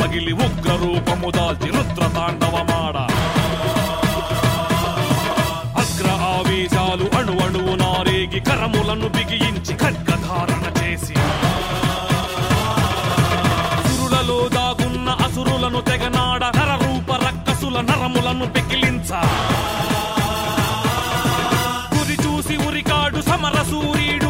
పగిలి ఉగ్ర రూపము దాల్చి రుద్ర తాండవమాడ అగ్ర ఆవేశాలు అణువణువు నారేగి కరములను బిగించి ఖడ్గధారణ చేసి సురులలో దాగున్న అసురులను తెగనాడ నరరూప రక్కసుల నరములను పెకిలించ గురి చూసి ఉరికాడు సమర సూర్యుడు